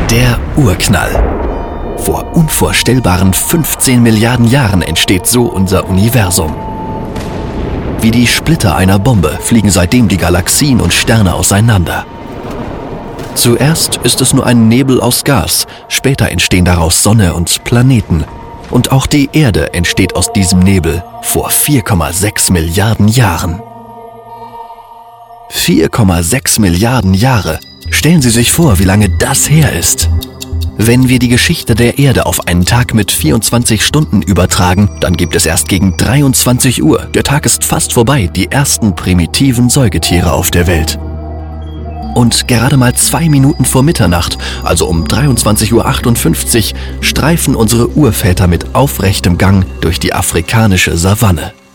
Der Urknall. Vor unvorstellbaren 15 Milliarden Jahren entsteht so unser Universum. Wie die Splitter einer Bombe fliegen seitdem die Galaxien und Sterne auseinander. Zuerst ist es nur ein Nebel aus Gas, später entstehen daraus Sonne und Planeten. Und auch die Erde entsteht aus diesem Nebel vor 4,6 Milliarden Jahren. 4,6 Milliarden Jahre. Stellen Sie sich vor, wie lange das her ist. Wenn wir die Geschichte der Erde auf einen Tag mit 24 Stunden übertragen, dann gibt es erst gegen 23 Uhr, der Tag ist fast vorbei, die ersten primitiven Säugetiere auf der Welt. Und gerade mal 2 Minuten vor Mitternacht, also um 23:58 Uhr, streifen unsere Urväter mit aufrechtem Gang durch die afrikanische Savanne.